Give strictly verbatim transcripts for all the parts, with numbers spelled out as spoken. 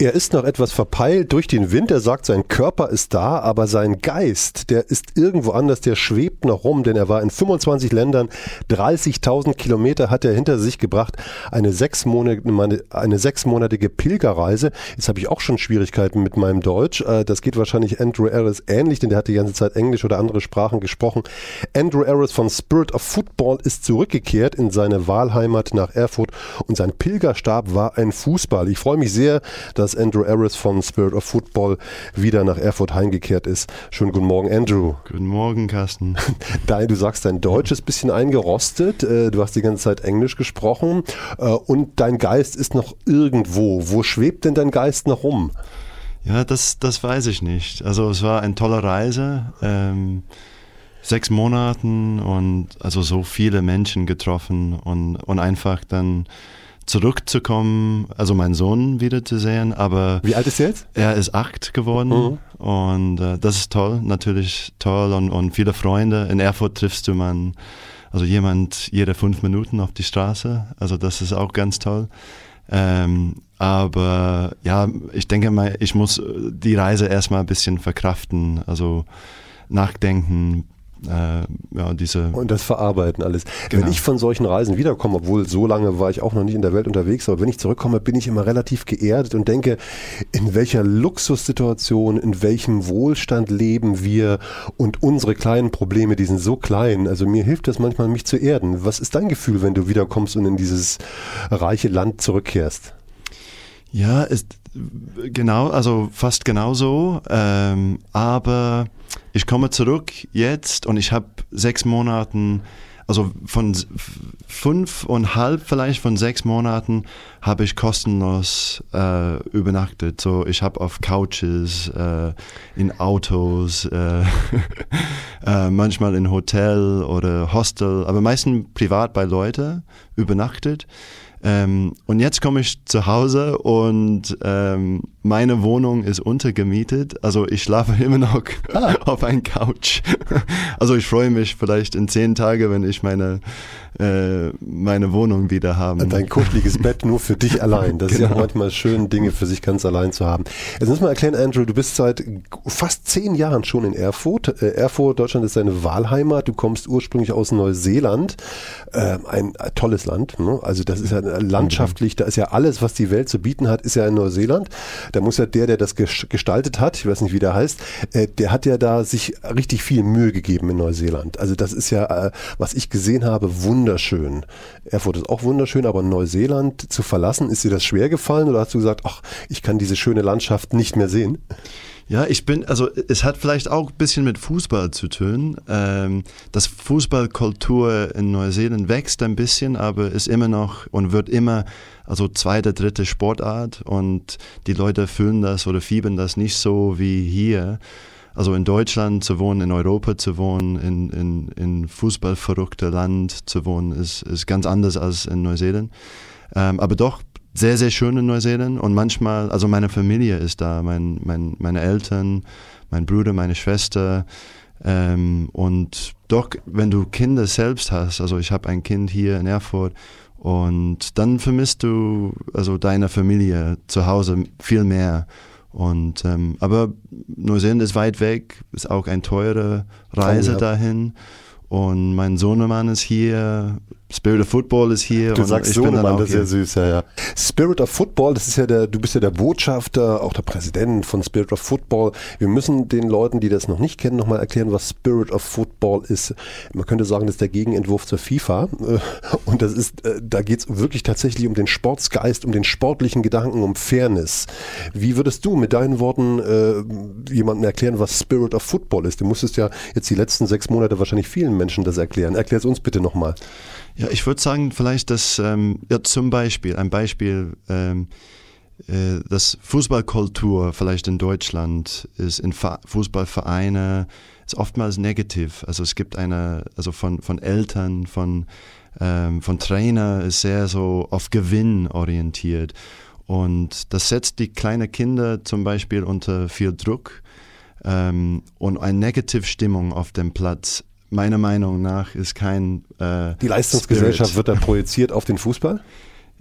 Er ist noch etwas verpeilt durch den Wind. Er sagt, sein Körper ist da, aber sein Geist, der ist irgendwo anders, der schwebt noch rum, denn er war in fünfundzwanzig Ländern, dreißigtausend Kilometer hat er hinter sich gebracht, eine sechsmonatige, eine sechsmonatige Pilgerreise. Jetzt habe ich auch schon Schwierigkeiten mit meinem Deutsch. Das geht wahrscheinlich Andrew Aris ähnlich, denn der hat die ganze Zeit Englisch oder andere Sprachen gesprochen. Andrew Aris von Spirit of Football ist zurückgekehrt in seine Wahlheimat nach Erfurt und sein Pilgerstab war ein Fußball. Ich freue mich sehr, dass Andrew Aris von Spirit of Football wieder nach Erfurt heimgekehrt ist. Schönen guten Morgen, Andrew. Guten Morgen, Carsten. Dein, du sagst, dein Deutsch ist ein bisschen eingerostet. Du hast die ganze Zeit Englisch gesprochen und dein Geist ist noch irgendwo. Wo schwebt denn dein Geist noch rum? Ja, das, das weiß ich nicht. Also es war eine tolle Reise. Ähm, sechs Monaten und also so viele Menschen getroffen und, und einfach dann zurückzukommen, also meinen Sohn wiederzusehen, aber... Wie alt ist er jetzt? Er ist acht geworden mhm. und äh, das ist toll, natürlich toll und, und viele Freunde. In Erfurt triffst du man, also jemand jede fünf Minuten auf die Straße, also das ist auch ganz toll. Ähm, aber ja, ich denke mal, ich muss die Reise erstmal ein bisschen verkraften, also nachdenken, Äh, ja, diese und das Verarbeiten alles. Genau. Wenn ich von solchen Reisen wiederkomme, obwohl so lange war ich auch noch nicht in der Welt unterwegs, aber wenn ich zurückkomme, bin ich immer relativ geerdet und denke, in welcher Luxussituation, in welchem Wohlstand leben wir und unsere kleinen Probleme, die sind so klein. Also mir hilft das manchmal, mich zu erden. Was ist dein Gefühl, wenn du wiederkommst und in dieses reiche Land zurückkehrst? Ja, ist genau, also fast genauso, ähm, aber ich komme zurück jetzt und ich habe sechs Monaten, also von fünf und halb vielleicht von sechs Monaten habe ich kostenlos äh, übernachtet. So, ich habe auf Couches, äh, in Autos, äh, äh, manchmal in Hotel oder Hostel, aber meistens privat bei Leuten übernachtet. Ähm, und jetzt komme ich zu Hause und ähm, meine Wohnung ist untergemietet, also ich schlafe immer noch ah. auf einer Couch. Also ich freue mich vielleicht in zehn Tagen, wenn ich meine, äh, meine Wohnung wieder habe. Dein kuscheliges Bett nur für dich allein. Das genau. ist ja manchmal schön, Dinge für sich ganz allein zu haben. Jetzt muss man erklären, Andrew, du bist seit fast zehn Jahren schon in Erfurt. Äh, Erfurt, Deutschland ist deine Wahlheimat. Du kommst ursprünglich aus Neuseeland. Äh, ein äh, tolles Land. Ne? Also das ist ja landschaftlich, da ist ja alles, was die Welt zu bieten hat, ist ja in Neuseeland. Da muss ja der, der das gestaltet hat, ich weiß nicht, wie der heißt, äh, der hat ja da sich richtig viel Mühe gegeben in Neuseeland. Also das ist ja, äh, was ich gesehen habe, wunderschön. Erfurt ist auch wunderschön, aber Neuseeland zu verlassen, ist dir das schwer gefallen oder hast du gesagt, ach, ich kann diese schöne Landschaft nicht mehr sehen? Ja, ich bin, also es hat vielleicht auch ein bisschen mit Fußball zu tun. Ähm, das Fußballkultur in Neuseeland wächst ein bisschen, aber ist immer noch und wird immer, also zweite, dritte Sportart und die Leute fühlen das oder fiebern das nicht so wie hier. Also in Deutschland zu wohnen, in Europa zu wohnen, in, in, in fußballverrückte Land zu wohnen, ist, ist ganz anders als in Neuseeland. Ähm, aber doch, sehr, sehr schön in Neuseeland und manchmal, also meine Familie ist da, mein, mein, meine Eltern, mein Bruder, meine Schwester ähm, und doch, wenn du Kinder selbst hast, also ich habe ein Kind hier in Erfurt und dann vermisst du also deine Familie zu Hause viel mehr und ähm, aber Neuseeland ist weit weg, ist auch eine teure Reise oh, ja. dahin und mein Sohnemann ist hier, Spirit of Football ist hier. Du und sagst ich so, bin dann Mann, auch das ist ja süß, ja, ja. Spirit of Football, das ist ja der, du bist ja der Botschafter, auch der Präsident von Spirit of Football. Wir müssen den Leuten, die das noch nicht kennen, nochmal erklären, was Spirit of Football ist. Man könnte sagen, das ist der Gegenentwurf zur FIFA. Und das ist, da geht es wirklich tatsächlich um den Sportsgeist, um den sportlichen Gedanken, um Fairness. Wie würdest du mit deinen Worten äh, jemandem erklären, was Spirit of Football ist? Du musstest ja jetzt die letzten sechs Monate wahrscheinlich vielen Menschen das erklären. Erklär es uns bitte nochmal. Ja, ich würde sagen, vielleicht, dass ähm, ja, zum Beispiel, ein Beispiel, ähm, äh, dass Fußballkultur vielleicht in Deutschland ist, in Fa- Fußballvereine, ist oftmals negativ. Also es gibt eine, also von, von Eltern, von, ähm, von Trainer ist sehr so auf Gewinn orientiert. Und das setzt die kleinen Kinder zum Beispiel unter viel Druck ähm, und eine Negativstimmung auf dem Platz. Meiner Meinung nach ist kein äh, Die Leistungsgesellschaft Spirit. wird da projiziert auf den Fußball?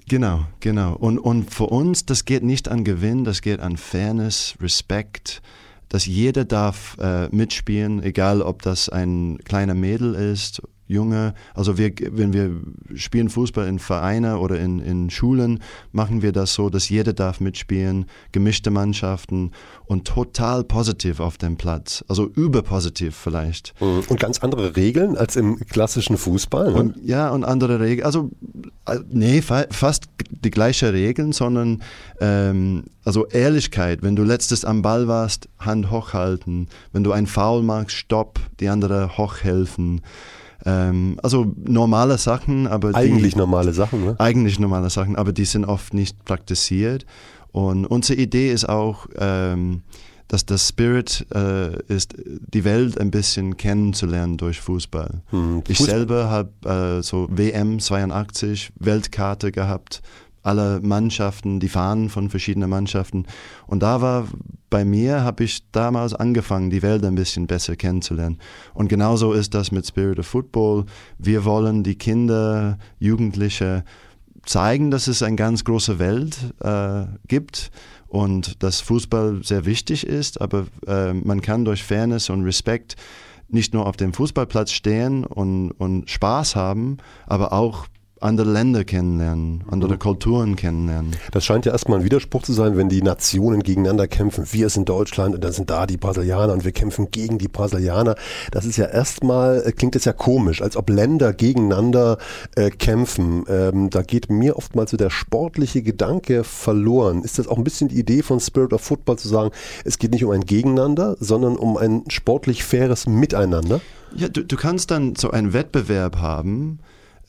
Genau, genau. Und, und für uns, das geht nicht an Gewinn, das geht an Fairness, Respekt, dass jeder darf äh, mitspielen, egal ob das ein kleiner Mädel ist, Junge. Also wir, wenn wir spielen Fußball in Vereinen oder in, in Schulen, machen wir das so, dass jeder darf mitspielen, gemischte Mannschaften und total positiv auf dem Platz. Also überpositiv vielleicht. Und ganz andere Regeln als im klassischen Fußball. Ne? Und, ja, und andere Regeln. Also nee, fa- fast die gleichen Regeln, sondern ähm, also Ehrlichkeit. Wenn du letztes am Ball warst, Hand hochhalten. Wenn du einen Foul machst, Stopp, die andere hochhelfen. Ähm, also normale Sachen, aber eigentlich die, normale Sachen, ne? Eigentlich normale Sachen, aber die sind oft nicht praktiziert. Und unsere Idee ist auch, ähm, dass der Spirit äh, ist, die Welt ein bisschen kennenzulernen durch Fußball. Hm, ich Fußball. selber habe äh, so W M zweiundachtzig Weltkarte gehabt, alle Mannschaften, die Fahnen von verschiedenen Mannschaften. Und da war bei mir, habe ich damals angefangen, die Welt ein bisschen besser kennenzulernen. Und genauso ist das mit Spirit of Football. Wir wollen die Kinder, Jugendliche zeigen, dass es eine ganz große Welt äh, gibt und dass Fußball sehr wichtig ist, aber äh, man kann durch Fairness und Respekt nicht nur auf dem Fußballplatz stehen und, und Spaß haben, aber auch andere Länder kennenlernen, andere mhm. Kulturen kennenlernen. Das scheint ja erstmal ein Widerspruch zu sein, wenn die Nationen gegeneinander kämpfen. Wir sind Deutschland und dann sind da die Brasilianer und wir kämpfen gegen die Brasilianer. Das ist ja erstmal, klingt es ja komisch, als ob Länder gegeneinander äh, kämpfen. Ähm, da geht mir oftmals so der sportliche Gedanke verloren. Ist das auch ein bisschen die Idee von Spirit of Football zu sagen, es geht nicht um ein Gegeneinander, sondern um ein sportlich faires Miteinander? Ja, du, du kannst dann so einen Wettbewerb haben.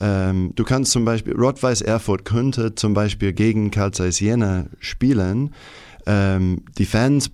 Du kannst zum Beispiel, Rot-Weiß Erfurt könnte zum Beispiel gegen Carl Zeiss Jena spielen. Ähm, die Fans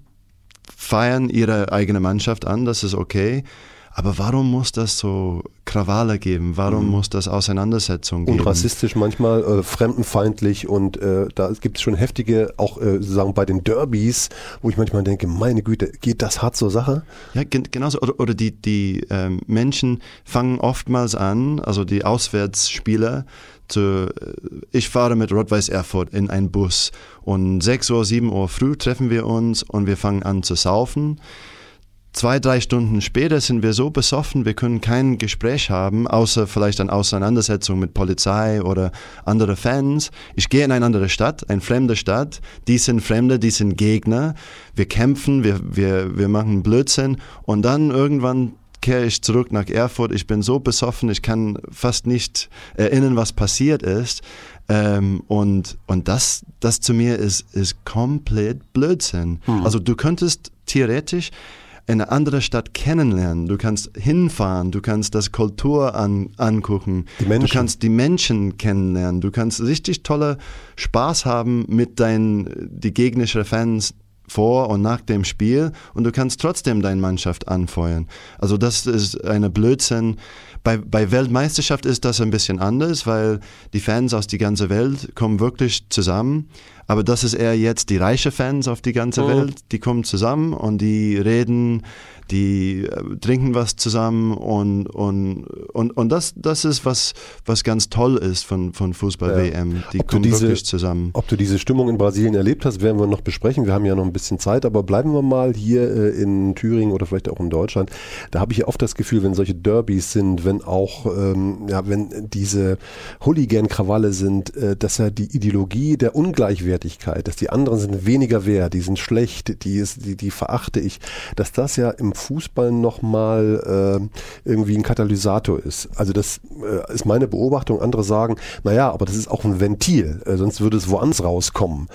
feiern ihre eigene Mannschaft an, das ist okay. Aber warum muss das so Krawalle geben? Warum mhm. muss das Auseinandersetzungen geben? Und rassistisch manchmal, äh, fremdenfeindlich und äh, da gibt es schon heftige, auch äh, sozusagen bei den Derbys, wo ich manchmal denke, meine Güte, geht das hart zur Sache? Ja, gen- genauso. Oder, oder die, die ähm, Menschen fangen oftmals an, also die Auswärtsspieler, zu, ich fahre mit Rot-Weiß Erfurt in einen Bus und sechs Uhr, sieben Uhr früh treffen wir uns und wir fangen an zu saufen. Zwei, drei Stunden später sind wir so besoffen, wir können kein Gespräch haben, außer vielleicht eine Auseinandersetzung mit Polizei oder andere Fans. Ich gehe in eine andere Stadt, eine fremde Stadt, die sind Fremde, die sind Gegner. Wir kämpfen, wir, wir, wir machen Blödsinn und dann irgendwann kehre ich zurück nach Erfurt. Ich bin so besoffen, ich kann fast nicht erinnern, was passiert ist. Ähm, und und das, das zu mir ist, ist komplett Blödsinn. Mhm. Also du könntest theoretisch eine andere Stadt kennenlernen. Du kannst hinfahren, du kannst das Kultur an, angucken, die Menschen. Du kannst die Menschen kennenlernen, du kannst richtig tolle Spaß haben mit deinen, die gegnerischen Fans vor und nach dem Spiel und du kannst trotzdem deine Mannschaft anfeuern. Also das ist eine Blödsinn. Bei, bei Weltmeisterschaft ist das ein bisschen anders, weil die Fans aus der ganzen Welt kommen wirklich zusammen. Aber das ist eher jetzt die reichen Fans auf die ganze oh. Welt, die kommen zusammen und die reden, die äh, trinken was zusammen und, und, und, und das, das ist was, was ganz toll ist von, von Fußball-W M. Ja. Die ob kommen diese, wirklich zusammen. Ob du diese Stimmung in Brasilien erlebt hast, werden wir noch besprechen. Wir haben ja noch ein bisschen Zeit, aber bleiben wir mal hier äh, in Thüringen oder vielleicht auch in Deutschland. Da habe ich ja oft das Gefühl, wenn solche Derbys sind, wenn auch, ähm, ja, wenn diese Hooligan-Krawalle sind, äh, dass ja die Ideologie der Ungleichwertigkeit, dass die anderen sind weniger wert, die sind schlecht, die, ist, die, die verachte ich, dass das ja im Fußball nochmal äh, irgendwie ein Katalysator ist. Also das äh, ist meine Beobachtung. Andere sagen, naja, aber das ist auch ein Ventil, äh, sonst würde es woanders rauskommen.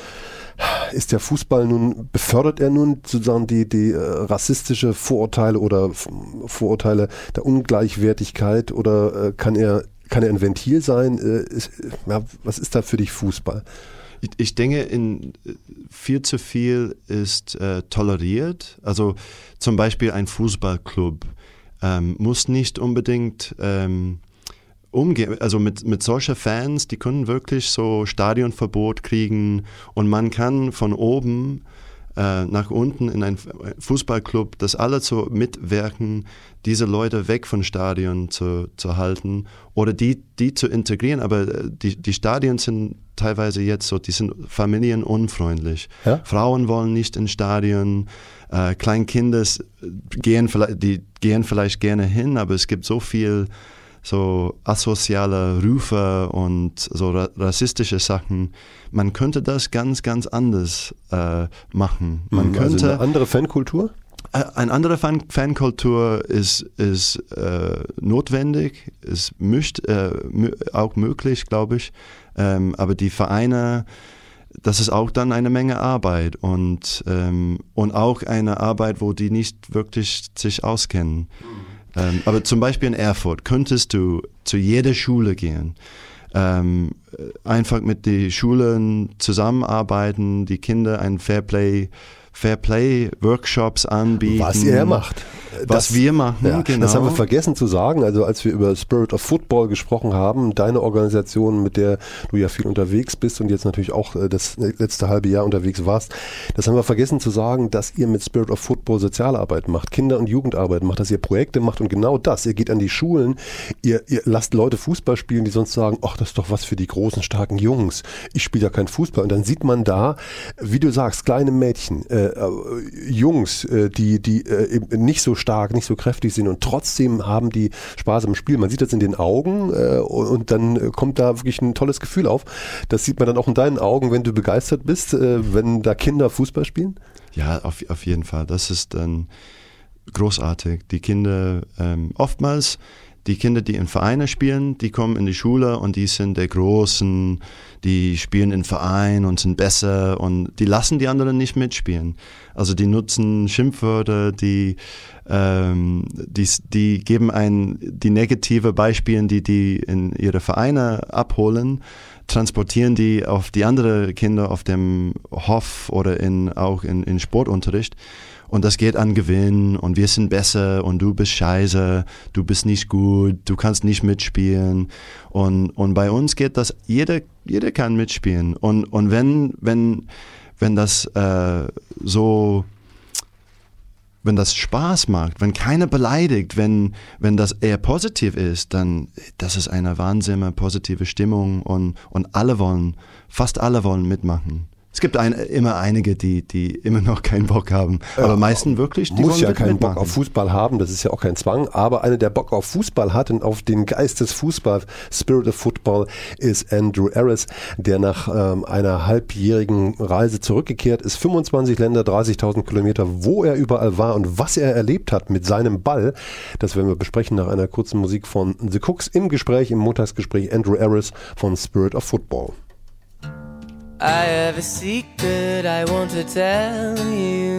Ist der Fußball nun, befördert er nun sozusagen die, die äh, rassistische Vorurteile oder F- Vorurteile der Ungleichwertigkeit oder äh, kann er, kann er ein Ventil sein? Äh, ist, ja, was ist da für dich Fußball? Ich denke, in viel zu viel ist äh, toleriert. Also zum Beispiel ein Fußballclub ähm, muss nicht unbedingt ähm, umgehen. Also mit, mit solchen Fans, die können wirklich so Stadionverbot kriegen und man kann von oben äh, nach unten in einen Fußballclub, dass alle so mitwirken, diese Leute weg vom Stadion zu, zu halten oder die, die zu integrieren. Aber die, die Stadien sind teilweise jetzt so, die sind familienunfreundlich. Ja? Frauen wollen nicht ins Stadion, äh, Kleinkinder gehen, die gehen vielleicht gerne hin, aber es gibt so viel so asoziale Rufe und so ra- rassistische Sachen. Man könnte das ganz, ganz anders äh, machen. Man also könnte eine andere Fankultur? Äh, eine andere Fan- Fankultur ist, ist äh, notwendig, ist mischt, äh, mü- auch möglich, glaube ich. Ähm, aber die Vereine, das ist auch dann eine Menge Arbeit und, ähm, und auch eine Arbeit, wo die nicht wirklich sich auskennen. Mhm. Ähm, aber zum Beispiel in Erfurt könntest du zu jeder Schule gehen, ähm, einfach mit den Schulen zusammenarbeiten, die Kinder ein Fairplay Fairplay-Workshops anbieten. Was ihr macht. Was das, wir machen, ja, genau. Das haben wir vergessen zu sagen, also als wir über Spirit of Football gesprochen haben, deine Organisation, mit der du ja viel unterwegs bist und jetzt natürlich auch das letzte halbe Jahr unterwegs warst, das haben wir vergessen zu sagen, dass ihr mit Spirit of Football Sozialarbeit macht, Kinder- und Jugendarbeit macht, dass ihr Projekte macht und genau das, ihr geht an die Schulen, ihr, ihr lasst Leute Fußball spielen, die sonst sagen, ach, das ist doch was für die großen, starken Jungs, ich spiele ja keinen Fußball und dann sieht man da, wie du sagst, kleine Mädchen, äh, äh, Jungs, äh, die, die äh, nicht so stark, nicht so kräftig sind und trotzdem haben die Spaß am Spiel. Man sieht das in den Augen äh, und dann kommt da wirklich ein tolles Gefühl auf. Das sieht man dann auch in deinen Augen, wenn du begeistert bist, äh, wenn da Kinder Fußball spielen? Ja, auf, auf jeden Fall. Das ist dann großartig. Die Kinder, ähm, oftmals die Kinder, die in Vereine spielen, die kommen in die Schule und die sind der Großen, die spielen in Verein und sind besser und die lassen die anderen nicht mitspielen. Also die nutzen Schimpfwörter, die, ähm, die, die geben ein, die negative Beispiele, die die in ihre Vereine abholen, transportieren die auf die anderen Kinder auf dem Hof oder in, auch in, in Sportunterricht. Und das geht an Gewinn und wir sind besser und du bist scheiße, du bist nicht gut, du kannst nicht mitspielen. Und, und bei uns geht das, jeder, jeder kann mitspielen. Und, und wenn, wenn, wenn das äh, so, wenn das Spaß macht, wenn keiner beleidigt, wenn, wenn das eher positiv ist, dann das ist eine wahnsinnige positive Stimmung und, und alle wollen, fast alle wollen mitmachen. Es gibt ein, immer einige, die, die immer noch keinen Bock haben, aber ja, meisten wirklich, die muss wollen ja keinen mitmachen. Bock auf Fußball haben, das ist ja auch kein Zwang, aber einer, der Bock auf Fußball hat und auf den Geist des Fußball, Spirit of Football, ist Andrew Aris, der nach ähm, einer halbjährigen Reise zurückgekehrt ist, fünfundzwanzig Länder, dreißigtausend Kilometer, wo er überall war und was er erlebt hat mit seinem Ball, das werden wir besprechen nach einer kurzen Musik von The Cooks im Gespräch, im Montagsgespräch, Andrew Aris von Spirit of Football. I have a secret I want to tell you.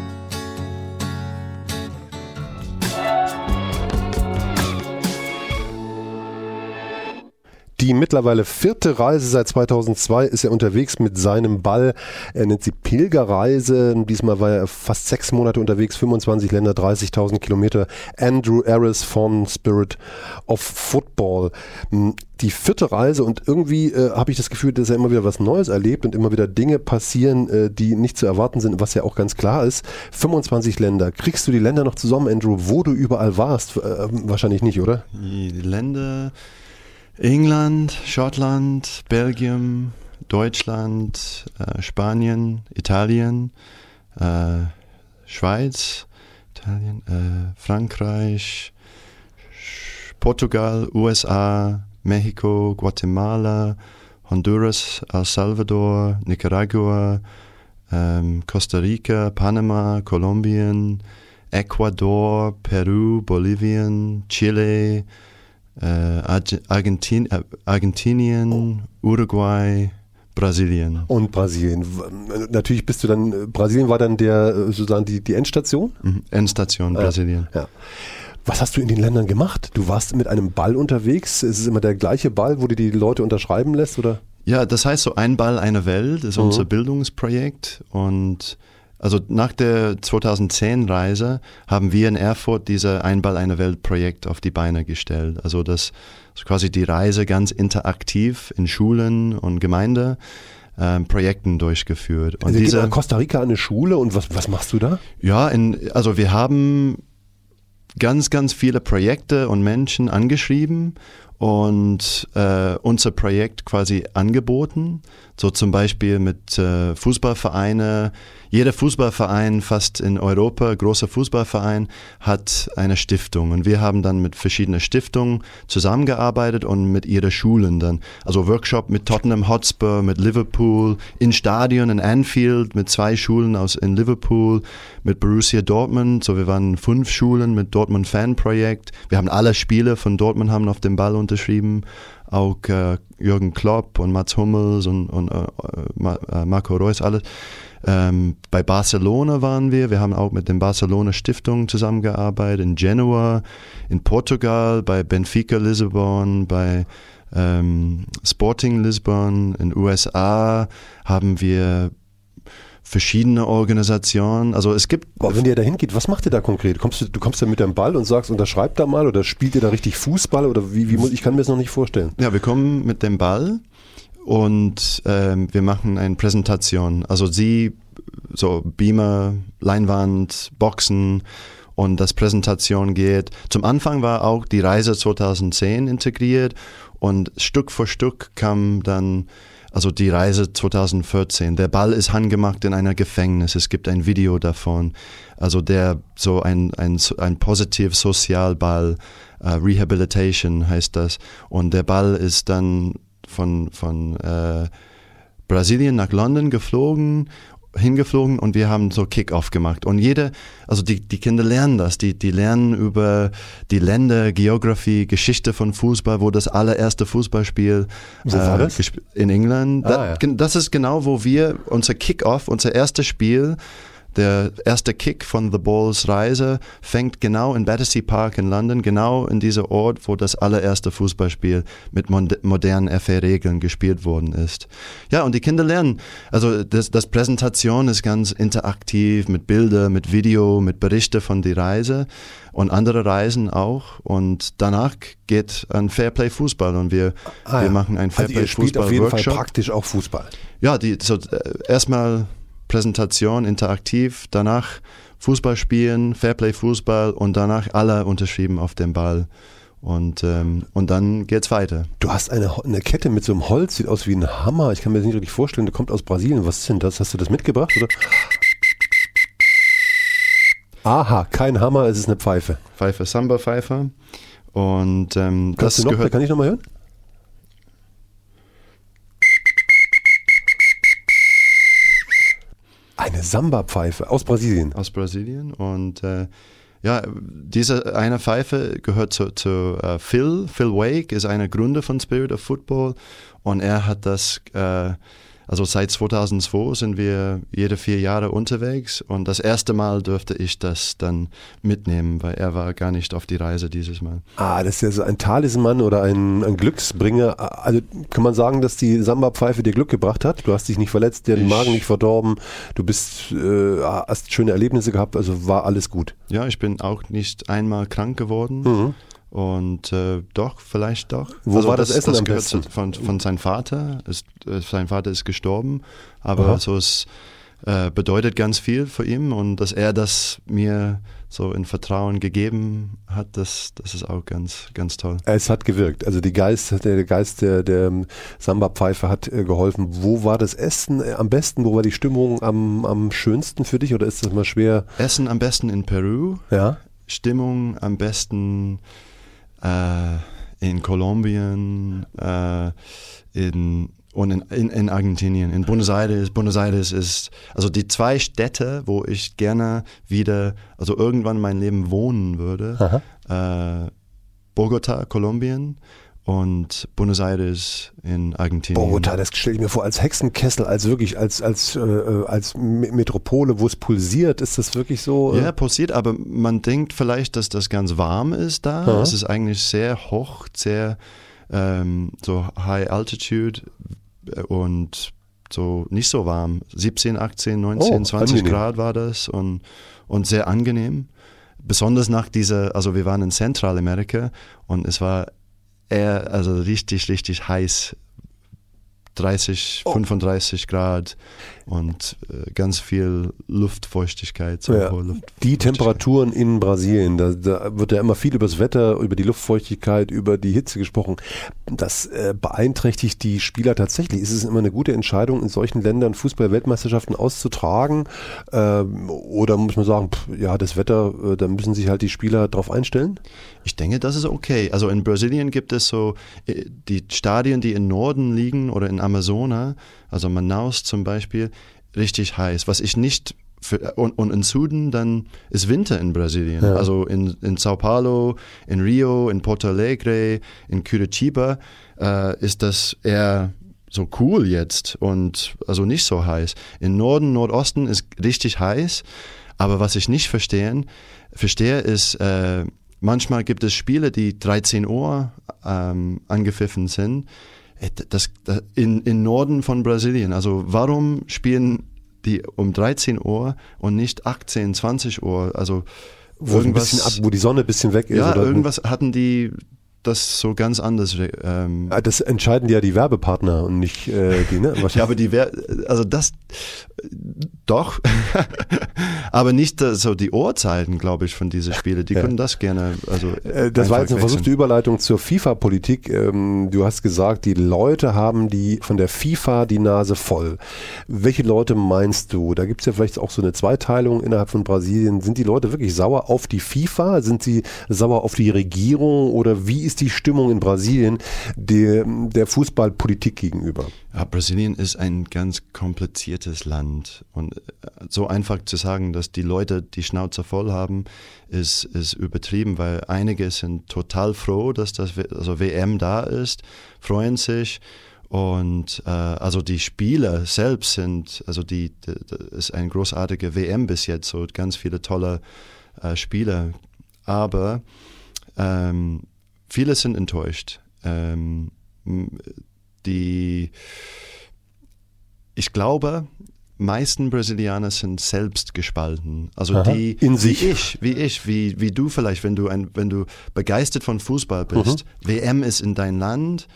Die mittlerweile vierte Reise seit zweitausendzwei ist er unterwegs mit seinem Ball. Er nennt sie Pilgerreise. Diesmal war er fast sechs Monate unterwegs, fünfundzwanzig Länder, dreißigtausend Kilometer. Andrew Aris von Spirit of Football. Die vierte Reise und irgendwie äh, habe ich das Gefühl, dass er immer wieder was Neues erlebt und immer wieder Dinge passieren, äh, die nicht zu erwarten sind, was ja auch ganz klar ist. fünfundzwanzig Länder. Kriegst du die Länder noch zusammen, Andrew, wo du überall warst? Äh, wahrscheinlich nicht, oder? Die Länder... England, Schottland, Belgien, Deutschland, äh, Spanien, Italien, äh, Schweiz, Italien, äh, Frankreich, Portugal, U S A, Mexiko, Guatemala, Honduras, El Salvador, Nicaragua, ähm, Costa Rica, Panama, Kolumbien, Ecuador, Peru, Bolivien, Chile, Äh, Argentin, äh, Argentinien, Uruguay, Brasilien. Und Brasilien. Natürlich bist du dann, Brasilien war dann der, sozusagen die, die Endstation? Mhm. Endstation, Brasilien. Äh, ja. Was hast du in den Ländern gemacht? Du warst mit einem Ball unterwegs. Ist es immer der gleiche Ball, wo du die Leute unterschreiben lässt, oder? Ja, das heißt so Ein Ball, eine Welt, das ist mhm. unser Bildungsprojekt und also nach der zweitausendzehn-Reise haben wir in Erfurt diese Ein Ball, eine Welt-Projekt auf die Beine gestellt. Also das ist quasi die Reise ganz interaktiv in Schulen und Gemeinde. ähm, Projekten durchgeführt. Und also diese, in Costa Rica eine Schule und was, was machst du da? Ja, in, also wir haben ganz, ganz viele Projekte und Menschen angeschrieben und äh, unser Projekt quasi angeboten. So zum Beispiel mit äh, Fußballvereine. Jeder Fußballverein fast in Europa, großer Fußballverein, hat eine Stiftung. Und wir haben dann mit verschiedenen Stiftungen zusammengearbeitet und mit ihren Schulen dann. Also Workshop mit Tottenham Hotspur, mit Liverpool, in Stadion in Anfield, mit zwei Schulen aus in Liverpool, mit Borussia Dortmund. So wir waren fünf Schulen mit Dortmund Fanprojekt. Wir haben alle Spiele von Dortmund haben auf dem Ball unterschrieben. Auch äh, Jürgen Klopp und Mats Hummels und, und äh, Marco Reus, alles. Ähm, bei Barcelona waren wir, wir haben auch mit den Barcelona Stiftung zusammengearbeitet, in Genua, in Portugal, bei Benfica Lissabon, bei ähm, Sporting Lisbon, in den U S A haben wir verschiedene Organisationen, also es gibt... Aber wenn ihr da hingeht, was macht ihr da konkret? Kommst du, du kommst da mit deinem Ball und sagst, unterschreibt da mal oder spielt ihr da richtig Fußball oder wie, wie ich kann mir das noch nicht vorstellen. Ja, wir kommen mit dem Ball und ähm, wir machen eine Präsentation, also sie, so Beamer, Leinwand, Boxen und das Präsentation geht. Zum Anfang war auch die Reise zweitausendzehn integriert und Stück für Stück kam dann also die Reise zweitausendvierzehn. Der Ball ist handgemacht in einer Gefängnis. Es gibt ein Video davon. Also der so ein ein ein positiv Sozialball, uh, Rehabilitation heißt das. Und der Ball ist dann von von äh, Brasilien nach London geflogen. hingeflogen und wir haben so Kick-Off gemacht. Und jede, also die, die Kinder lernen das, die, die lernen über die Länder, Geografie, Geschichte von Fußball, wo das allererste Fußballspiel wo war das? Äh, in England. Ah, da, ja. Das ist genau, wo wir, unser Kick-Off, unser erstes Spiel, der erste Kick von The Balls Reise fängt genau in Battersea Park in London, genau in diesem Ort, wo das allererste Fußballspiel mit modernen F A-Regeln gespielt worden ist. Ja, und die Kinder lernen. Also das, das Präsentation ist ganz interaktiv mit Bilder, mit Video, mit Berichte von der Reise und andere Reisen auch. Und danach geht ein Fairplay Fußball und wir, ah, wir ja. machen ein Fairplay also ihr spielt Fußball auf jeden Workshop. Fall praktisch auch Fußball. Ja, die so, äh, erstmal Präsentation, interaktiv, danach Fußball spielen, Fairplay Fußball und danach alle unterschrieben auf dem Ball und, ähm, und dann geht's weiter. Du hast eine, eine Kette mit so einem Holz, sieht aus wie ein Hammer, ich kann mir das nicht richtig vorstellen, der kommt aus Brasilien, was ist denn das? Hast du das mitgebracht, oder? Aha, kein Hammer, es ist eine Pfeife. Pfeife, Samba-Pfeife und ähm, das du noch, gehört... Kann ich noch mal hören? Eine Samba-Pfeife aus Brasilien. Aus Brasilien und äh, ja, diese eine Pfeife gehört zu, zu uh, Phil. Phil Wake ist einer Gründer von Spirit of Football und er hat das, äh, also seit zweitausendzwei sind wir jede vier Jahre unterwegs und das erste Mal durfte ich das dann mitnehmen, weil er war gar nicht auf die Reise dieses Mal. Ah, das ist ja so ein Talisman oder ein, ein Glücksbringer. Also kann man sagen, dass die Samba-Pfeife dir Glück gebracht hat? Du hast dich nicht verletzt, dir den Ich- Magen nicht verdorben, du bist, äh, hast schöne Erlebnisse gehabt, also war alles gut. Ja, ich bin auch nicht einmal krank geworden. Mhm. Und äh, doch, vielleicht doch. Wo war das Essen das am gehört besten? zu- Von, von seinem Vater. Ist, äh, sein Vater ist gestorben, aber Aha. so es äh, bedeutet ganz viel für ihn und dass er das mir so in Vertrauen gegeben hat, das, das ist auch ganz, ganz toll. Es hat gewirkt. Also die Geist, der Geist der, der Samba-Pfeife hat äh, geholfen. Wo war das Essen äh, am besten? Wo war die Stimmung am, am schönsten für dich? Oder ist das mal schwer? Essen am besten in Peru, Ja. Stimmung am besten äh, in Kolumbien, äh, in und in, in, in Argentinien, in Buenos Aires. Buenos Aires ist, also die zwei Städte, wo ich gerne wieder, also irgendwann mein Leben wohnen würde, äh, Bogota, Kolumbien und Buenos Aires in Argentinien. Bogota, das stelle ich mir vor, als Hexenkessel, als wirklich, als, als, äh, als Me- Metropole, wo es pulsiert. Ist das wirklich so? Äh? Ja, passiert, aber man denkt vielleicht, dass das ganz warm ist da. Aha. Es ist eigentlich sehr hoch, sehr ähm, so High Altitude und so nicht so warm. siebzehn, achtzehn, neunzehn, Oh, zwanzig angenehm. Grad war das und, und sehr angenehm. Besonders nach dieser, also wir waren in Zentralamerika und es war eher, also richtig, richtig heiß dreißig, oh. fünfunddreißig Grad und äh, ganz viel Luftfeuchtigkeit. So ja, Luftfeuchtigkeit. Die Temperaturen in Brasilien, da, da wird ja immer viel über das Wetter, über die Luftfeuchtigkeit, über die Hitze gesprochen. Das äh, beeinträchtigt die Spieler tatsächlich. Ist es immer eine gute Entscheidung, in solchen Ländern Fußball-Weltmeisterschaften auszutragen? Äh, oder muss man sagen, pff, ja, das Wetter, äh, da müssen sich halt die Spieler drauf einstellen? Ich denke, das ist okay. Also in Brasilien gibt es so äh, die Stadien, die im Norden liegen oder in Amazonas, also Manaus zum Beispiel, richtig heiß. Was ich nicht für, und, und im Süden dann ist Winter in Brasilien. Ja. Also in, in Sao Paulo, in Rio, in Porto Alegre, in Curitiba äh, ist das eher so cool jetzt und also nicht so heiß. Im Norden, Nordosten ist richtig heiß, aber was ich nicht verstehen, verstehe ist, äh, manchmal gibt es Spiele, die dreizehn Uhr ähm, angepfiffen sind. Das, das in, in Norden von Brasilien. Also warum spielen die um dreizehn Uhr und nicht achtzehn, zwanzig Uhr? Also wo, ein bisschen ab, wo die Sonne ein bisschen weg ist. Ja, oder irgendwas hatten die das so ganz anders. Ähm das entscheiden ja die Werbepartner und nicht äh, die, ne? Ja, aber die Wer also das doch, aber nicht so die Uhrzeiten, glaube ich, von diesen Spielen. Die ja. können das gerne. Also äh, das war jetzt eine versuchte Überleitung zur FIFA-Politik. Ähm, du hast gesagt, die Leute haben die von der FIFA die Nase voll. Welche Leute meinst du? Da gibt es ja vielleicht auch so eine Zweiteilung innerhalb von Brasilien. Sind die Leute wirklich sauer auf die FIFA? Sind sie sauer auf die Regierung? Oder wie ist die Stimmung in Brasilien der, der Fußballpolitik gegenüber? Ja, Brasilien ist ein ganz kompliziertes Land und so einfach zu sagen, dass die Leute die Schnauze voll haben, ist, ist übertrieben, weil einige sind total froh, dass das also W M da ist, freuen sich und äh, also die Spieler selbst sind, also die, das ist ein großartiger W M bis jetzt, so ganz viele tolle äh, Spieler, aber ähm, viele sind enttäuscht. Ähm, die, ich glaube, meisten Brasilianer sind selbst gespalten. Also Aha, die in sich. wie ich, wie ich, wie, wie du vielleicht, wenn du ein, wenn du begeistert von Fußball bist. Mhm. W M ist in dein Land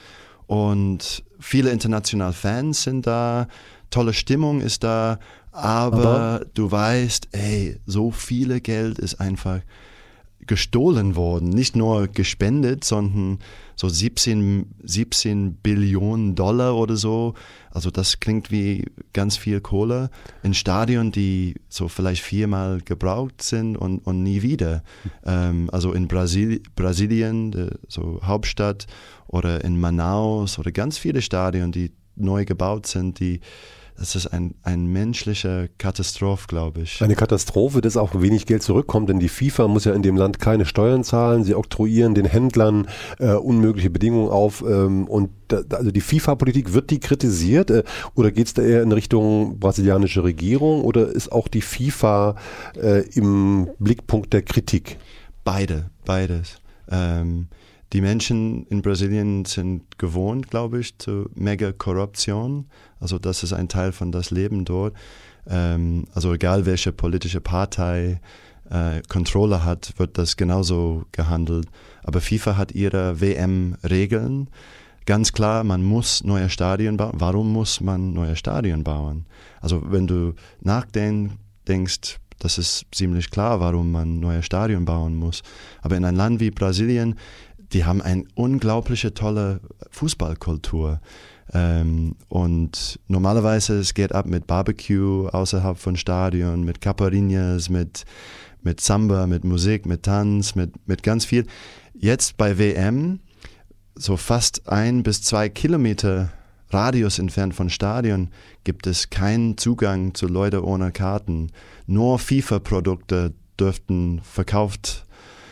und viele internationale Fans sind da, tolle Stimmung ist da, aber, aber du weißt, ey, so viel Geld ist einfach gestohlen worden, nicht nur gespendet, sondern so siebzehn Billionen Dollar oder so. Also das klingt wie ganz viel Kohle in Stadien, die so vielleicht viermal gebraucht sind und, und nie wieder. Ähm, also in Brasil, Brasilien, de, so Hauptstadt, oder in Manaus oder ganz viele Stadien, die neu gebaut sind, die Das ist ein, ein menschlicher Katastrophe, glaube ich. Eine Katastrophe, dass auch wenig Geld zurückkommt, denn die FIFA muss ja in dem Land keine Steuern zahlen. Sie oktroyieren den Händlern äh, unmögliche Bedingungen auf. Ähm, und da, also die FIFA-Politik, wird die kritisiert? Äh, oder geht es da eher in Richtung brasilianische Regierung? Oder ist auch die FIFA äh, im Blickpunkt der Kritik? Beide, beides. Ähm, Die Menschen in Brasilien sind gewohnt, glaube ich, zu mega Korruption. Also das ist ein Teil von das Leben dort. Ähm, also egal welche politische Partei äh, Kontrolle hat, wird das genauso gehandelt. Aber FIFA hat ihre W M-Regeln. Ganz klar, man muss neue Stadien bauen. Warum muss man neue Stadien bauen? Also wenn du nachdenkst, das ist ziemlich klar, warum man neue Stadien bauen muss. Aber in einem Land wie Brasilien, die haben eine unglaubliche tolle Fußballkultur. Ähm, und normalerweise es geht ab mit Barbecue außerhalb von Stadion, mit Caipirinhas, mit, mit Samba, mit Musik, mit Tanz, mit, mit ganz viel. Jetzt bei W M, so fast ein bis zwei Kilometer Radius entfernt von Stadion, gibt es keinen Zugang zu Leuten ohne Karten. Nur FIFA-Produkte dürften verkauft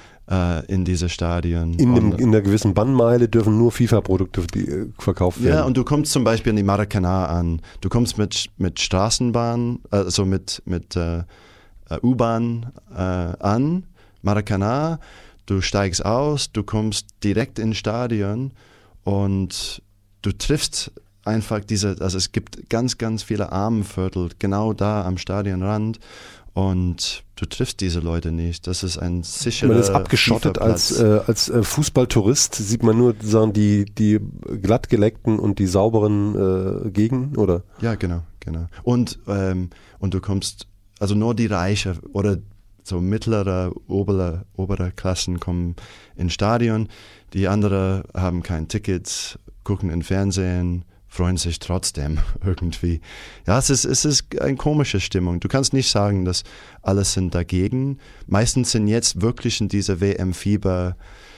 in diese Stadien. In, dem, in einer gewissen Bannmeile dürfen nur FIFA-Produkte verkauft werden. Ja, und du kommst zum Beispiel in die Maracanã an. Du kommst mit, mit Straßenbahn, also mit, mit äh, U-Bahn äh, an, Maracanã, du steigst aus, du kommst direkt ins Stadion und du triffst einfach diese, also es gibt ganz, ganz viele Armenviertel genau da am Stadionrand. und du triffst diese Leute nicht. Das ist ein sicherer Man ist abgeschottet als, äh, als äh, Fußballtourist, sieht man nur sagen, die, die glattgeleckten und die sauberen äh, Gegenden, oder? Ja, genau, genau. Und, ähm, und du kommst, also nur die Reiche oder so mittlere, obere, obere Klassen kommen ins Stadion, die anderen haben kein Ticket, gucken im Fernsehen, freuen sich trotzdem irgendwie. Ja, es ist, es ist eine komische Stimmung. Du kannst nicht sagen, dass alle sind dagegen. Meistens sind jetzt wirklich in dieser W M-Fieber.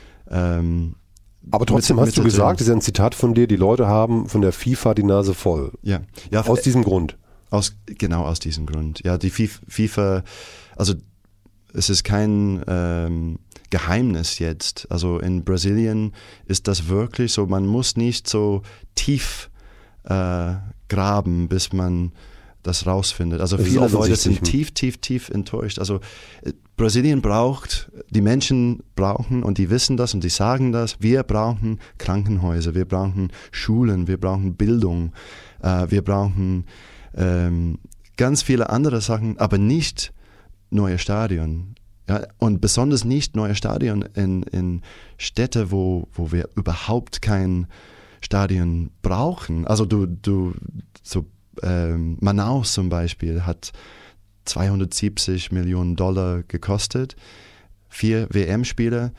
Ähm, Aber trotzdem mit, hast du gesagt, das ist ein Zitat von dir, die Leute haben von der FIFA die Nase voll. Ja, ja aus diesem Grund. Aus, genau aus diesem Grund. Ja, die FIFA, also es ist kein ähm, Geheimnis jetzt. Also in Brasilien ist das wirklich so, man muss nicht so tief äh, graben, bis man das rausfindet. Also das viele Leute sind tief, tief, tief enttäuscht. Also äh, Brasilien braucht, die Menschen brauchen und die wissen das und die sagen das, wir brauchen Krankenhäuser, wir brauchen Schulen, wir brauchen Bildung, äh, wir brauchen ähm, ganz viele andere Sachen, aber nicht neue Stadion. Ja, und besonders nicht neue Stadion in, in Städte, wo, wo wir überhaupt kein Stadion brauchen. Also du, du so ähm, Manaus zum Beispiel hat zweihundertsiebzig Millionen Dollar gekostet, vier W M-Spiele.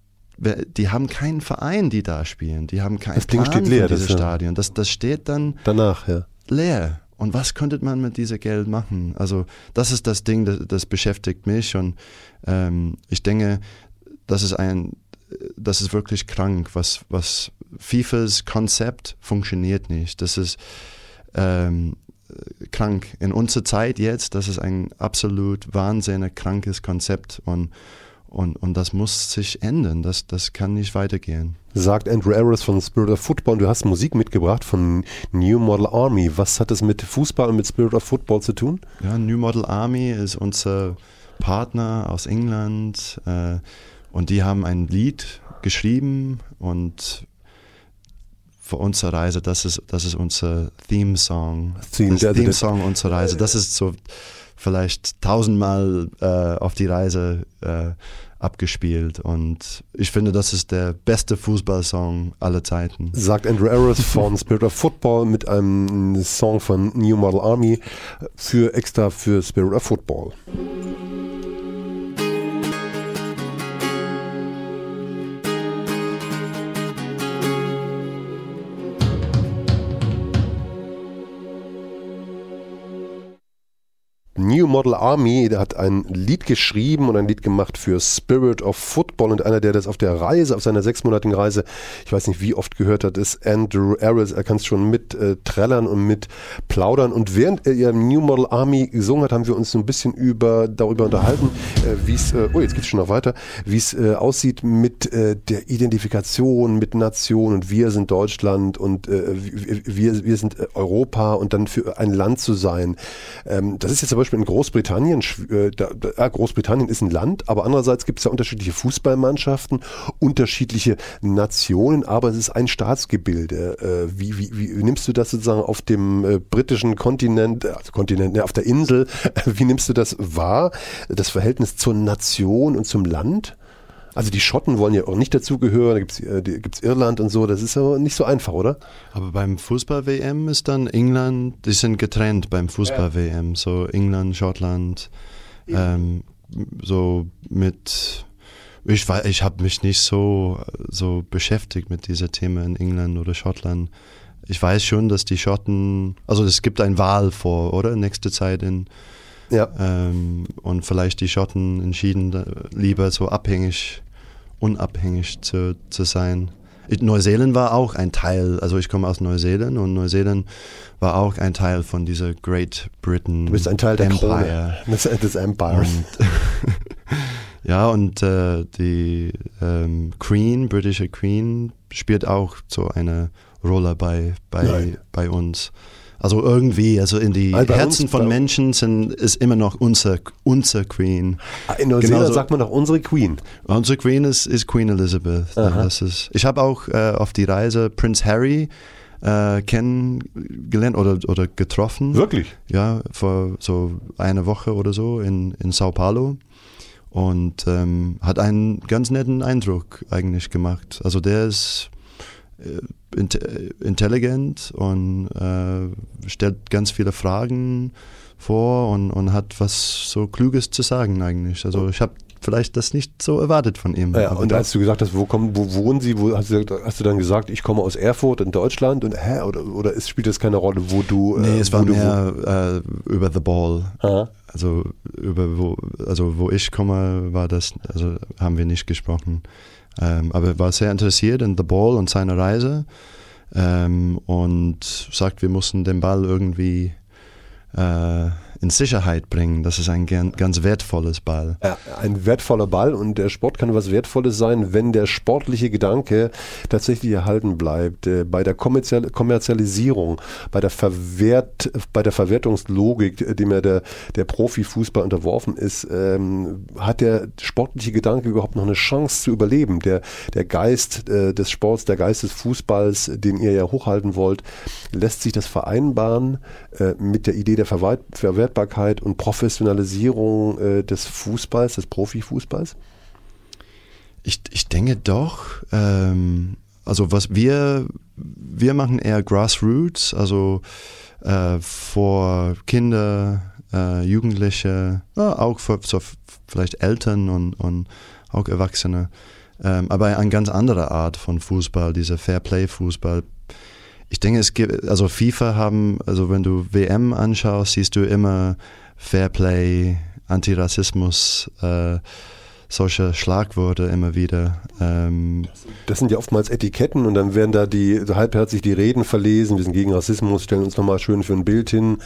Die haben keinen Verein, die da spielen. Die haben keinen das Ding Plan steht leer, für dieses das, ja. Stadion. Das, das steht dann danach, ja. leer. Und was könnte man mit diesem Geld machen? Also das ist das Ding, das, das beschäftigt mich und ähm, ich denke, das ist ein, das ist wirklich krank, was, was FIFAs Konzept funktioniert nicht. Das ist ähm, krank. In unserer Zeit jetzt, das ist ein absolut wahnsinnig krankes Konzept und Und, und das muss sich ändern, das, das kann nicht weitergehen. Sagt Andrew Arias von Spirit of Football. Du hast Musik mitgebracht von New Model Army. Was hat das mit Fußball und mit Spirit of Football zu tun? Ja, New Model Army ist unser Partner aus England äh, und die haben ein Lied geschrieben und für unsere Reise, das ist, das ist unser Theme-Song. Theme, das Theme-Song unserer Reise. Das ist so vielleicht tausendmal äh, auf die Reise äh, abgespielt und ich finde, das ist der beste Fußballsong aller Zeiten. Sagt Andrew Arias von Spirit of Football mit einem Song von New Model Army für extra für Spirit of Football. New Model Army, der hat ein Lied geschrieben und ein Lied gemacht für Spirit of Football und einer, der das auf der Reise, auf seiner sechsmonatigen Reise, ich weiß nicht wie oft gehört hat, ist Andrew Arias. Er kann es schon mit äh, trällern und mit plaudern und während er ja New Model Army gesungen hat, haben wir uns so ein bisschen über darüber unterhalten, äh, wie es, äh, oh jetzt geht's schon noch weiter, wie es äh, aussieht mit äh, der Identifikation mit Nation und wir sind Deutschland und äh, wir, wir sind Europa und dann für ein Land zu sein. Ähm, das ist jetzt zum Beispiel in Großbritannien, äh, da, da, Großbritannien ist ein Land, aber andererseits gibt es ja unterschiedliche Fußballmannschaften, unterschiedliche Nationen, aber es ist ein Staatsgebilde. Äh, wie, wie, wie nimmst du das sozusagen auf dem äh, britischen Kontinent, also Kontinent, ne, auf der Insel, äh, wie nimmst du das wahr, das Verhältnis zur Nation und zum Land? Also die Schotten wollen ja auch nicht dazugehören, da gibt es äh, gibt's Irland und so, das ist ja nicht so einfach, oder? Aber beim Fußball-W M ist dann England, die sind getrennt beim Fußball-W M, so England, Schottland, ähm, so mit, ich, ich habe mich nicht so, so beschäftigt mit dieser Thema in England oder Schottland. Ich weiß schon, dass die Schotten, also es gibt eine Wahl vor, oder? Nächste Zeit in ja. ähm, und vielleicht die Schotten entschieden, lieber so abhängig unabhängig zu, zu sein. Neuseeland war auch ein Teil, also ich komme aus Neuseeland und Neuseeland war auch ein Teil von dieser Great Britain Du bist ein Teil der Empire. Krone, des Empires. Und, ja, und äh, die ähm, Queen, britische Queen, spielt auch so eine Rolle bei, bei, bei uns. Also irgendwie, also in die also Herzen uns, von Menschen sind, ist immer noch unser, unser Queen. In Neuseeland genau so, sagt man doch unsere Queen. Unsere Queen ist, ist Queen Elizabeth. Das ist, ich habe auch äh, auf die Reise Prince Harry äh, kennengelernt oder, oder getroffen. Wirklich? Ja, vor so einer Woche oder so in, in Sao Paulo. Und ähm, hat einen ganz netten Eindruck eigentlich gemacht. Also der ist äh, int- intelligent und äh, stellt ganz viele Fragen vor und, und hat was so Kluges zu sagen eigentlich. Also ich habe vielleicht das nicht so erwartet von ihm. Ja, aber und doch. als du gesagt hast, wo, kommen, wo wohnen Sie, wo hast du, hast du dann gesagt, ich komme aus Erfurt in Deutschland und hä, oder, oder ist, spielt das keine Rolle, wo du... Nee, äh, es wo war du, mehr äh, über The Ball. Aha. Also über wo, also wo ich komme, war das, also haben wir nicht gesprochen. Ähm, aber er war sehr interessiert in The Ball und seiner Reise ähm, und sagt, wir mussten den Ball irgendwie äh, in Sicherheit bringen. Das ist ein gern, ganz wertvolles Ball. Ja, ein wertvoller Ball, und der Sport kann was Wertvolles sein, wenn der sportliche Gedanke tatsächlich erhalten bleibt. Äh, bei der Kommerzial- Kommerzialisierung, bei der, Verwert, bei der Verwertungslogik, dem ja der, der Profifußball unterworfen ist, ähm, hat der sportliche Gedanke überhaupt noch eine Chance zu überleben. Der, der Geist äh, des Sports, der Geist des Fußballs, den ihr ja hochhalten wollt, lässt sich das vereinbaren äh, mit der Idee der Verwalt- Verwertung und Professionalisierung äh, des Fußballs, des Profifußballs? Ich, ich denke doch. Ähm, also was wir, wir machen eher Grassroots, also äh, vor Kinder, äh, Jugendliche, ja, auch für so vielleicht Eltern und, und auch Erwachsene. Ähm, aber eine ganz andere Art von Fußball, dieser Fairplay-Fußball. Ich denke, es gibt, also FIFA haben, also wenn du W M anschaust, siehst du immer Fairplay, Antirassismus, äh, solche Schlagworte immer wieder. Ähm, das sind ja oftmals Etiketten, und dann werden da die so halbherzig die Reden verlesen, wir sind gegen Rassismus, stellen uns nochmal schön für ein Bild hin.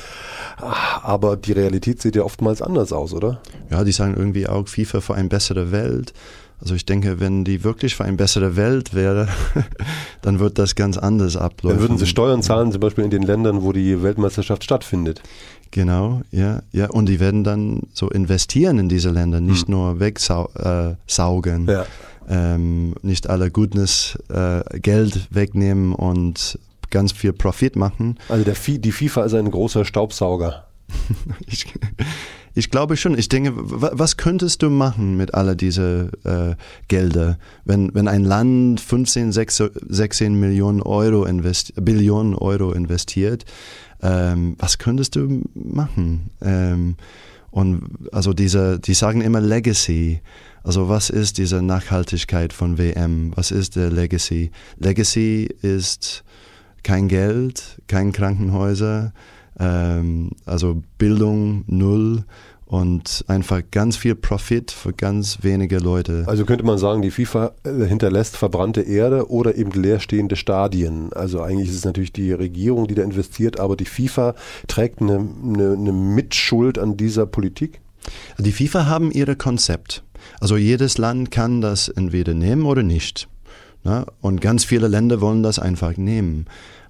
Aber die Realität sieht ja oftmals anders aus, oder? Ja, die sagen irgendwie auch FIFA für eine bessere Welt. Also ich denke, wenn die wirklich für eine bessere Welt wäre, dann wird das ganz anders ablaufen. Dann würden sie Steuern zahlen, zum Beispiel in den Ländern, wo die Weltmeisterschaft stattfindet. Genau, ja, ja. Und die werden dann so investieren in diese Länder, nicht hm. nur wegsaugen, äh, ja. ähm, nicht alle Gutness äh, Geld wegnehmen und ganz viel Profit machen. Also der Fi- die FIFA ist ein großer Staubsauger. ich, ich glaube schon. Ich denke, was könntest du machen mit all diese äh, Gelder, wenn, wenn ein Land fünfzehn, sechzehn Millionen Euro investi- Billionen Euro investiert? Ähm, was könntest du machen? Ähm, und also diese, die sagen immer Legacy. Also was ist diese Nachhaltigkeit von W M? Was ist der Legacy? Legacy ist kein Geld, kein Krankenhäuser, ähm, also Bildung null und einfach ganz viel Profit für ganz wenige Leute. Also könnte man sagen, die FIFA hinterlässt verbrannte Erde oder eben leerstehende Stadien. Also eigentlich ist es natürlich die Regierung, die da investiert, aber die FIFA trägt eine, eine, eine Mitschuld an dieser Politik? Die FIFA haben ihr Konzept. Also jedes Land kann das entweder nehmen oder nicht. Ne? Und ganz viele Länder wollen das einfach nehmen.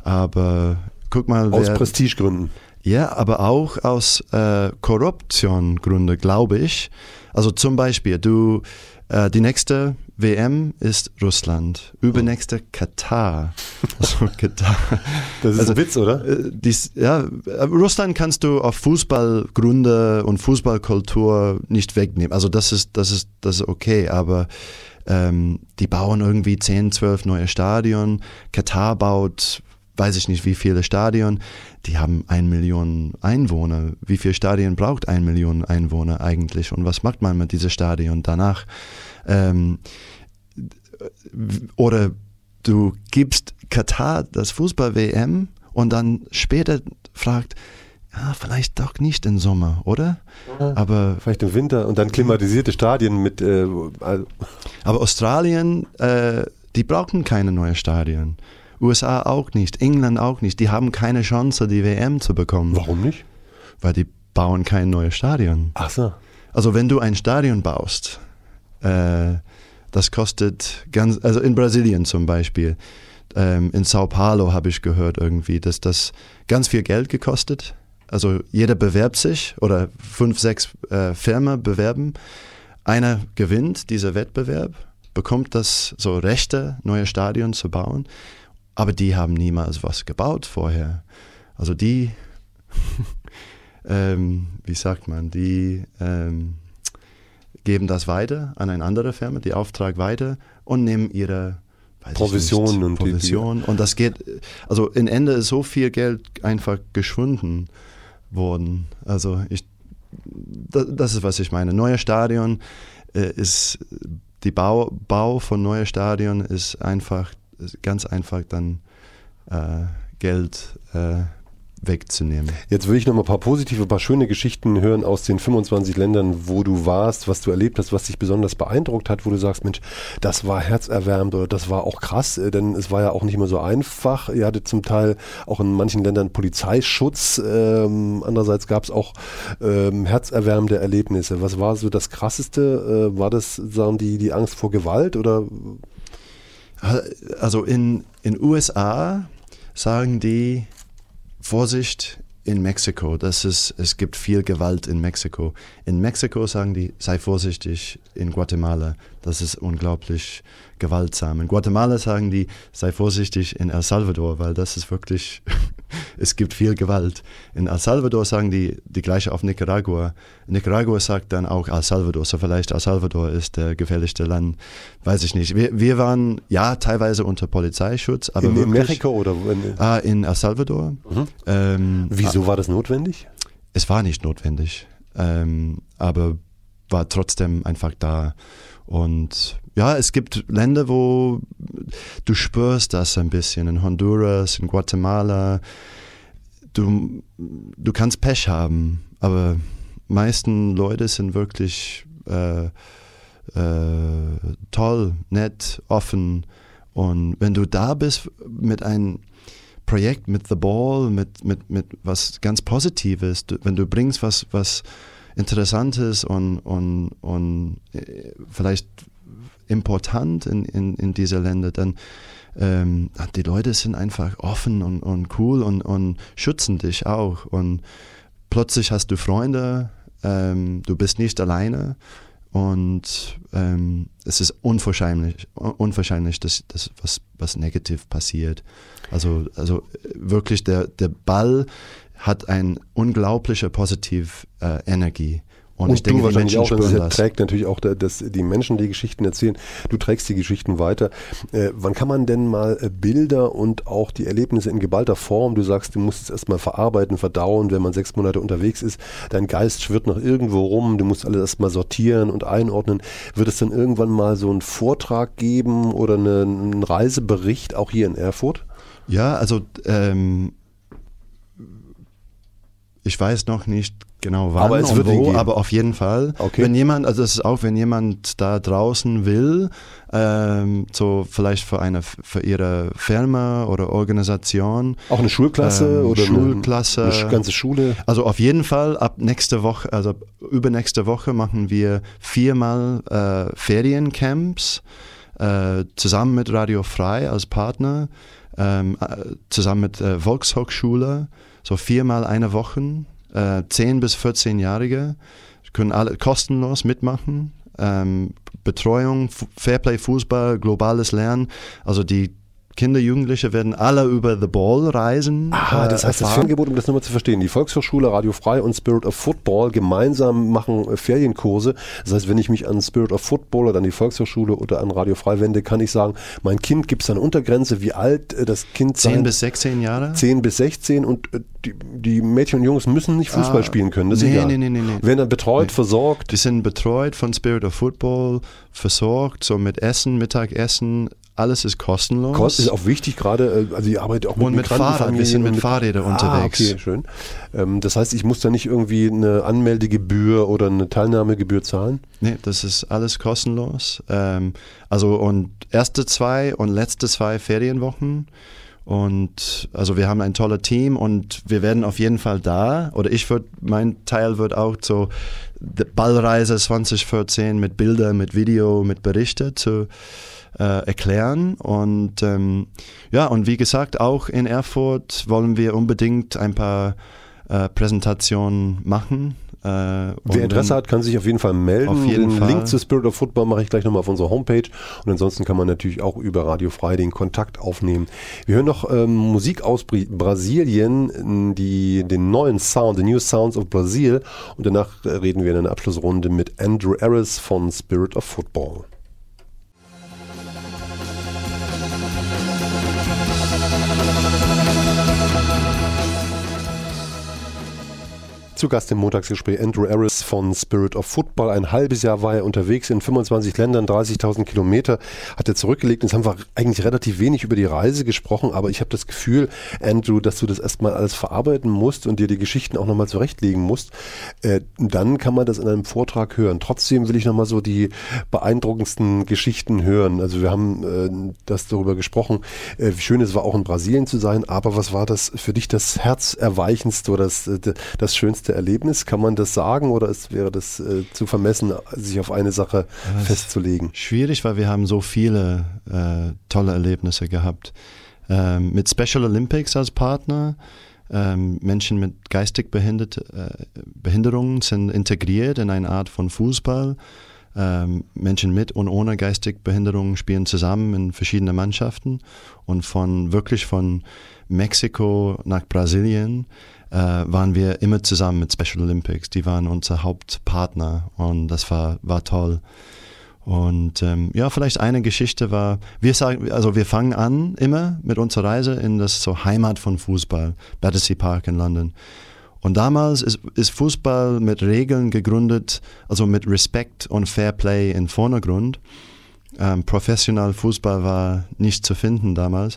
Aber guck mal, wer, aus Prestigegründen. Ja, aber auch aus äh, Korruptiongründen, glaube ich. Also zum Beispiel, du, äh, die nächste W M ist Russland, übernächste Katar. Also Katar. Das ist also, ein Witz, oder? Äh, dies, ja, Russland kannst du auf Fußballgründe und Fußballkultur nicht wegnehmen. Also das ist, das ist, das ist okay, aber ähm, die bauen irgendwie zehn, zwölf neue Stadien. Katar baut, weiß ich nicht, wie viele Stadien. Die haben eine Million Einwohner. Wie viele Stadien braucht eine Million Einwohner eigentlich? Und was macht man mit diesen Stadien danach? Ähm, oder du gibst Katar das Fußball-W M und dann später fragt, ja, vielleicht doch nicht im Sommer, oder? Ja, aber vielleicht im Winter und dann klimatisierte Stadien mit... Äh, also. Aber Australien, äh, die brauchen keine neuen Stadien. U S A auch nicht, England auch nicht. Die haben keine Chance, die W M zu bekommen. Warum nicht? Weil die bauen kein neues Stadion. Ach so. Also wenn du ein Stadion baust, äh, das kostet ganz, also in Brasilien zum Beispiel, ähm, in Sao Paulo habe ich gehört irgendwie, dass das ganz viel Geld gekostet. Also jeder bewerbt sich oder fünf, sechs äh, Firmen bewerben. Einer gewinnt diesen Wettbewerb, bekommt das so Rechte, neue Stadion zu bauen. aber die haben niemals was gebaut vorher. Also die, ähm, wie sagt man, die ähm, geben das weiter an eine andere Firma, die Auftrag weiter und nehmen ihre Provision und Provision. Die, die. Und das geht, also im Ende ist so viel Geld einfach geschwunden worden. Also ich, das, das ist, was ich meine. Neues Stadion äh, ist, die Bau, Bau von neues Stadion ist einfach, ist ganz einfach dann äh, Geld äh, wegzunehmen. Jetzt will ich noch mal ein paar positive, ein paar schöne Geschichten hören aus den fünfundzwanzig Ländern, wo du warst, was du erlebt hast, was dich besonders beeindruckt hat, wo du sagst, Mensch, das war herzerwärmend oder das war auch krass, denn es war ja auch nicht immer so einfach. Ihr hattet zum Teil auch in manchen Ländern Polizeischutz, ähm, andererseits gab es auch ähm, herzerwärmende Erlebnisse. Was war so das Krasseste? Äh, war das, sagen die, die Angst vor Gewalt oder? Also in in U S A sagen die Vorsicht in Mexiko, das ist, es gibt viel Gewalt in Mexiko. In Mexiko sagen die, sei vorsichtig in Guatemala, das ist unglaublich gewaltsam. In Guatemala sagen die, sei vorsichtig in El Salvador, weil das ist wirklich, es gibt viel Gewalt. In El Salvador sagen die, die gleiche auf Nicaragua. Nicaragua sagt dann auch El Salvador, so vielleicht El Salvador ist der gefährlichste Land, weiß ich nicht. Wir, wir waren ja teilweise unter Polizeischutz, aber in, wirklich, in Mexiko oder? In, ah, in El Salvador. Mhm. Ähm, Wieso war das notwendig? Es war nicht notwendig, ähm, aber war trotzdem einfach da. Und ja, es gibt Länder, wo du spürst das ein bisschen. In Honduras, in Guatemala. Du, du kannst Pech haben, aber meisten Leute sind wirklich äh, äh, toll, nett, offen. Und wenn du da bist mit einem Projekt, mit The Ball, mit, mit, mit was ganz Positives, du, wenn du bringst was, was Interessantes und, und, und vielleicht important in, in, in diese Länder, dann ähm, die Leute sind einfach offen und, und cool und, und schützen dich auch. Und plötzlich hast du Freunde, ähm, du bist nicht alleine und ähm, es ist unwahrscheinlich, unwahrscheinlich dass, dass was, was negativ passiert. Also, also wirklich, der, der Ball hat eine unglaubliche positive äh, Energie. Und, Und ich denke, du die wahrscheinlich Menschen auch, spüren das das. trägt natürlich auch, dass die Menschen die Geschichten erzählen. Du trägst die Geschichten weiter. Äh, wann kann man denn mal äh, Bilder und auch die Erlebnisse in geballter Form, du sagst, du musst es erstmal verarbeiten, verdauen, wenn man sechs Monate unterwegs ist, dein Geist schwirrt noch irgendwo rum, du musst alles erstmal sortieren und einordnen. Wird es dann irgendwann mal so einen Vortrag geben oder eine, einen Reisebericht auch hier in Erfurt? Ja, also ähm, ich weiß noch nicht genau wann aber es und wird wo, aber auf jeden Fall. Okay. Wenn jemand, also das ist auch, wenn jemand da draußen will, ähm, so vielleicht für eine, für ihre Firma oder Organisation. Auch eine Schulklasse ähm, oder Schulklasse. Eine, eine ganze Schule? Also auf jeden Fall ab nächste Woche, also übernächste Woche machen wir viermal äh, Feriencamps äh, zusammen mit Radio Frei als Partner, ähm, äh, zusammen mit äh, Volkshochschule. So viermal eine Woche, äh, zehn bis vierzehn-Jährige können alle kostenlos mitmachen. Ähm, Betreuung, F- Fairplay, Fußball, globales Lernen. Also die Kinder, Jugendliche werden alle über The Ball reisen. Ah, äh, das heißt, das Fernangebot, um das nochmal zu verstehen, die Volkshochschule, Radio Frei und Spirit of Football gemeinsam machen äh, Ferienkurse. Das heißt, wenn ich mich an Spirit of Football oder an die Volkshochschule oder an Radio Frei wende, kann ich sagen, mein Kind, gibt es eine Untergrenze, wie alt äh, das Kind sein? zehn bis sechzehn Jahre? zehn bis sechzehn und äh, die, die Mädchen und Jungs müssen nicht Fußball ah, spielen können, das ist nee, egal. Nee, nee, nee, nee. Werden dann betreut, nee. versorgt? Die sind betreut von Spirit of Football, versorgt, so mit Essen, Mittagessen. Alles ist kostenlos. Kost ist auch wichtig, gerade, also ich arbeite auch mit Und mit Fahrrad, wir sind mit, mit Fahrrädern unterwegs. Ah, okay, schön. Ähm, das heißt, ich muss da nicht irgendwie eine Anmeldegebühr oder eine Teilnahmegebühr zahlen? Nee, das ist alles kostenlos. Ähm, also und erste zwei und letzte zwei Ferienwochen. Und also wir haben ein tolles Team und wir werden auf jeden Fall da, oder ich würde, mein Teil wird auch so Ballreise zwanzig vierzehn mit Bilder, mit Video, mit Berichte zu Äh, erklären und ähm, ja, und wie gesagt, auch in Erfurt wollen wir unbedingt ein paar äh, Präsentationen machen. Äh, Wer Interesse hat, kann sich auf jeden Fall melden. Auf jeden den Fall. Link zu Spirit of Football mache ich gleich nochmal auf unserer Homepage. Und ansonsten kann man natürlich auch über Radio Frei den Kontakt aufnehmen. Wir hören noch ähm, Musik aus Br- Brasilien, die, den neuen Sound, The New Sounds of Brazil. Und danach reden wir in einer Abschlussrunde mit Andrew Aris von Spirit of Football. Zu Gast im Montagsgespräch Andrew Aris von Spirit of Football. Ein halbes Jahr war er unterwegs in fünfundzwanzig Ländern, dreißigtausend Kilometer hat er zurückgelegt. Jetzt haben wir eigentlich relativ wenig über die Reise gesprochen, aber ich habe das Gefühl, Andrew, dass du das erstmal alles verarbeiten musst und dir die Geschichten auch nochmal zurechtlegen musst. Äh, dann kann man das in einem Vortrag hören. Trotzdem will ich nochmal so die beeindruckendsten Geschichten hören. Also wir haben äh, das darüber gesprochen, äh, wie schön es war, auch in Brasilien zu sein, aber was war das für dich das herzerweichendste oder das, das schönste Erlebnis? Kann man das sagen oder ist, wäre das äh, zu vermessen, sich auf eine Sache das festzulegen? Schwierig, weil wir haben so viele äh, tolle Erlebnisse gehabt. Ähm, mit Special Olympics als Partner, ähm, Menschen mit geistig behindert, äh, Behinderungen sind integriert in eine Art von Fußball. Ähm, Menschen mit und ohne geistig Behinderungen spielen zusammen in verschiedenen Mannschaften und von wirklich von Mexiko nach Brasilien Uh, waren wir immer zusammen mit Special Olympics. Die waren unser Hauptpartner und das war, war toll. Und ähm, ja, vielleicht eine Geschichte war, wir sagen, also wir fangen an immer mit unserer Reise in das so Heimat von Fußball, Battersea Park in London. Und damals ist, ist Fußball mit Regeln gegründet, also mit Respekt und Fair Play im Vordergrund. Ähm, professionell Fußball war nicht zu finden damals.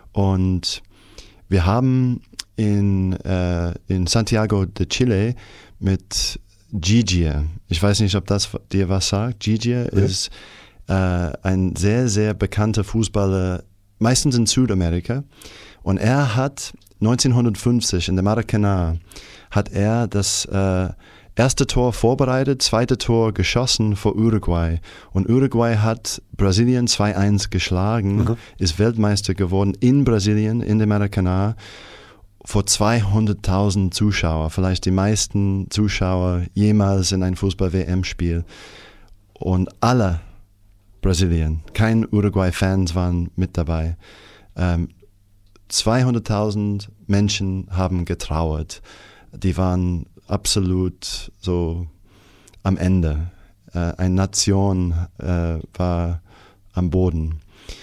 Und wir haben in, äh, in Santiago de Chile mit Gigia. Ich weiß nicht, ob das dir was sagt. Gigia ja. ist äh, ein sehr, sehr bekannter Fußballer, meistens in Südamerika. Und er hat neunzehnhundertfünfzig in der Maracanã hat er das äh, erste Tor vorbereitet, zweite Tor geschossen für Uruguay. Und Uruguay hat Brasilien zwei eins geschlagen, mhm. ist Weltmeister geworden in Brasilien, in der Maracanã. Vor zweihunderttausend Zuschauer, vielleicht die meisten Zuschauer jemals in ein Fußball-W M-Spiel. Und alle Brasilien, kein Uruguay-Fans waren mit dabei. Ähm, zweihunderttausend Menschen haben getrauert. Die waren absolut so am Ende. Äh, eine Nation äh, war am Boden.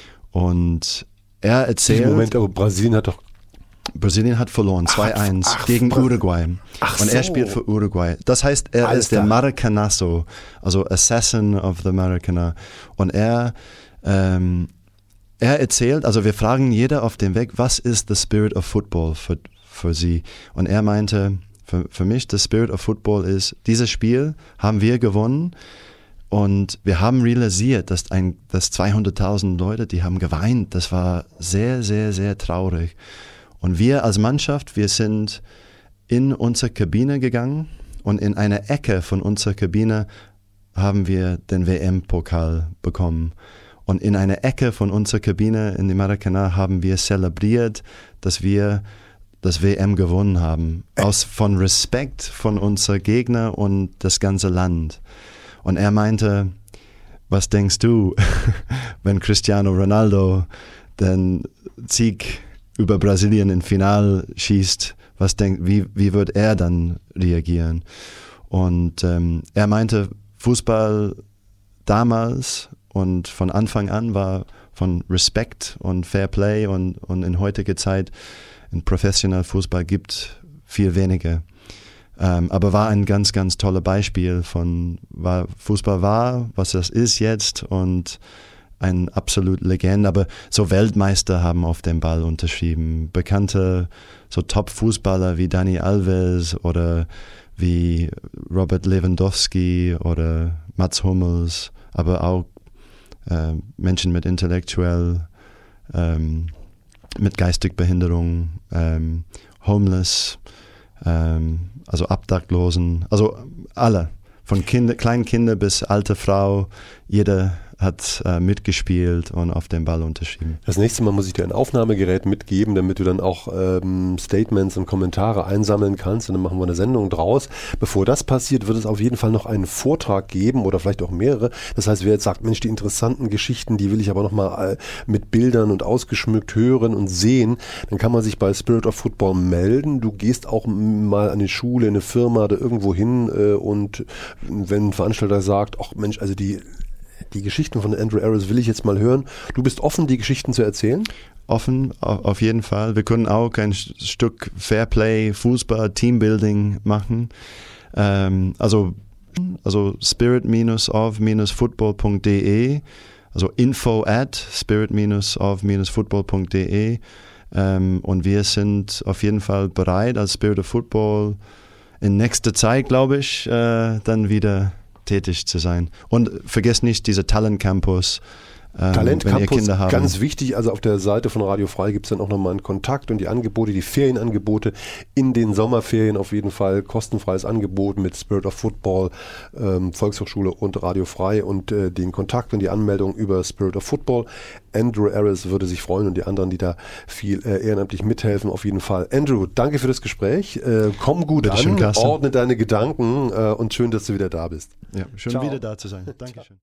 Und er erzählt... Moment, aber Brasilien hat doch Brasilien hat verloren, zwei eins ach, gegen Bra- Uruguay. Ach und er so. spielt für Uruguay. Das heißt, er Alles ist der Maracanazo, also Assassin of the Maracanã. Und er, ähm, er erzählt, also wir fragen jeder auf dem Weg, was ist the Spirit of Football für, für sie? Und er meinte, für, für mich, the Spirit of Football ist, dieses Spiel haben wir gewonnen. Und wir haben realisiert, dass, ein, dass zweihunderttausend Leute, die haben geweint. Das war sehr, sehr, sehr traurig. Und wir als Mannschaft, wir sind in unsere Kabine gegangen und in einer Ecke von unserer Kabine haben wir den W M-Pokal bekommen. Und in einer Ecke von unserer Kabine in die Maracanã haben wir zelebriert, dass wir das W M gewonnen haben. Aus von Respekt von unseren Gegner und das ganze Land. Und er meinte, was denkst du, wenn Cristiano Ronaldo den Sieg über Brasilien im Final schießt, was denkt, wie, wie wird er dann reagieren? Und ähm, er meinte, Fußball damals und von Anfang an war von Respekt und Fair Play und, und in heutiger Zeit in professionell Fußball gibt viel weniger. Ähm, aber war ein ganz, ganz tolles Beispiel von, war Fußball war, was das ist jetzt und ein absolut Legende, aber so Weltmeister haben auf dem Ball unterschrieben. Bekannte so Top-Fußballer wie Dani Alves oder wie Robert Lewandowski oder Mats Hummels, aber auch äh, Menschen mit intellektuell, ähm, mit geistig Behinderung, ähm, Homeless, ähm, also Obdachlosen, also alle, von Kinder, kleinen Kinder bis alte Frau, jeder hat äh, mitgespielt und auf den Ball unterschrieben. Das nächste Mal muss ich dir ein Aufnahmegerät mitgeben, damit du dann auch ähm, Statements und Kommentare einsammeln kannst und dann machen wir eine Sendung draus. Bevor das passiert, wird es auf jeden Fall noch einen Vortrag geben oder vielleicht auch mehrere. Das heißt, wer jetzt sagt, Mensch, die interessanten Geschichten, die will ich aber nochmal äh, mit Bildern und ausgeschmückt hören und sehen, dann kann man sich bei Spirit of Football melden. Du gehst auch mal an die Schule, in eine Firma oder irgendwo hin äh, und wenn ein Veranstalter sagt, ach Mensch, also die Die Geschichten von Andrew Aris will ich jetzt mal hören. Du bist offen, die Geschichten zu erzählen? Offen, auf jeden Fall. Wir können auch ein Stück Fairplay, Fußball, Teambuilding machen. Ähm, also, also spirit of football punkt de, also info at spirit of football punkt de. Ähm, und wir sind auf jeden Fall bereit, als Spirit of Football in nächster Zeit, glaube ich, äh, dann wieder tätig zu sein. Und vergesst nicht diese Talent Campus. Ähm, Talent wenn ihr Campus, Kinder habt. ganz wichtig, also auf der Seite von Radio Frei gibt es dann auch nochmal einen Kontakt und die Angebote, die Ferienangebote in den Sommerferien auf jeden Fall, kostenfreies Angebot mit Spirit of Football, ähm, Volkshochschule und Radio Frei und äh, den Kontakt und die Anmeldung über Spirit of Football. Andrew Aris würde sich freuen und die anderen, die da viel äh, ehrenamtlich mithelfen, auf jeden Fall. Andrew, danke für das Gespräch. Äh, komm gut Bitte an, schön, Carsten. ordne deine Gedanken äh, und schön, dass du wieder da bist. Ja, schön Ciao. wieder da zu sein. Dankeschön.